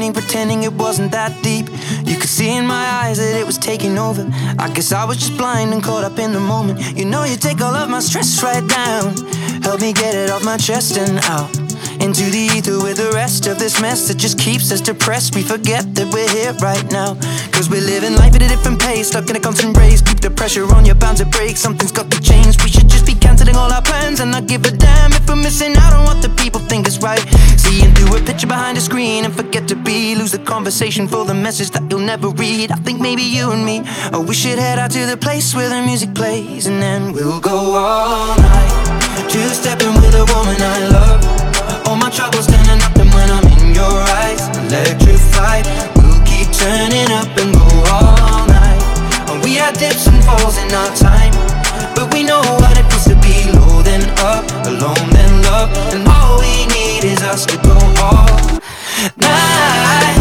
pretending it wasn't that deep. You could see in my eyes that it was taking over. I guess I was just blind and caught up in the moment. You know you take all of my stress right down. Help me get it off my chest and out into the ether with the rest of this mess that just keeps us depressed. We forget that we're here right now, cause we're living life at a different pace, stuck in a constant race. Keep the pressure on, you're bound to break. Something's got to change. We should just be cancelling all our plans and not give a damn if we're missing out on what the people think is right. Seeing through a picture behind a screen and forget to be. Lose the conversation for the message that you'll never read. I think maybe you and me, oh, we should head out to the place where the music plays, and then we'll go all night, two-stepping with a woman I love. All my troubles turning up, and when I'm in your eyes, electrified. We'll keep turning up and go all night. And we had dips and falls in our time, but we know what it feels to be low then up, alone then love. And all we need is us to go all night,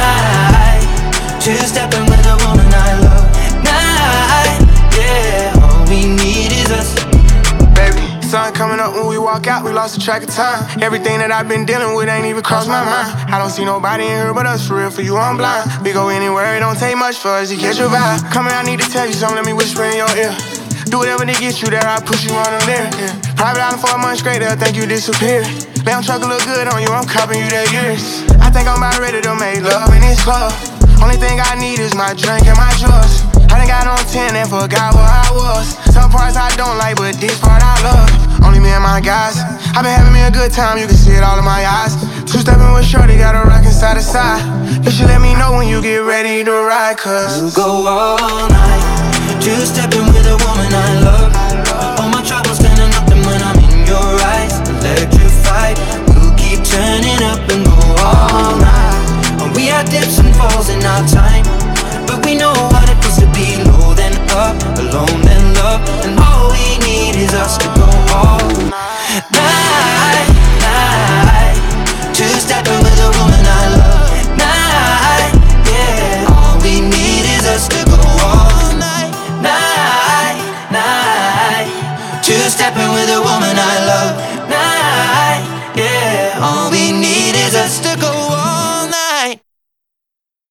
night. Two-stepping with a woman I love. Night, yeah. All we need is us. Sun coming up when we walk out, we lost the track of time. Everything that I've been dealing with ain't even crossed my mind. I don't see nobody in here but us, for real, for you I'm blind. We go anywhere, it don't take much for us to catch your vibe. Come here, I need to tell you something, let me whisper in your ear. Do whatever to get you there, I push you on the lyric. Private island for a month straight, they'll think you disappeared. Lamb truck look good on you, I'm copping you that years. I think I'm about ready to make love in this club. Only thing I need is my drink and my drugs. I done got on 10 and forgot where I was. Some parts I don't like, but this part I love. Only me and my guys. I been having me a good time, you can see it all in my eyes. Two-stepping with shorty, got her rockin' side to side. You should let me know when you get ready to ride, cause we'll go all night, two-stepping with a woman I love. All my troubles turning up, and when I'm in your eyes, electrified. We'll keep turning up and go all night. And we had dips and falls in our time, but we know what it feels to be low then up, alone then love. And all we need is us to go all night, night. Two-stepping with a woman I love. Night, yeah. All we need is us to go all night, night, night. Two-stepping with a woman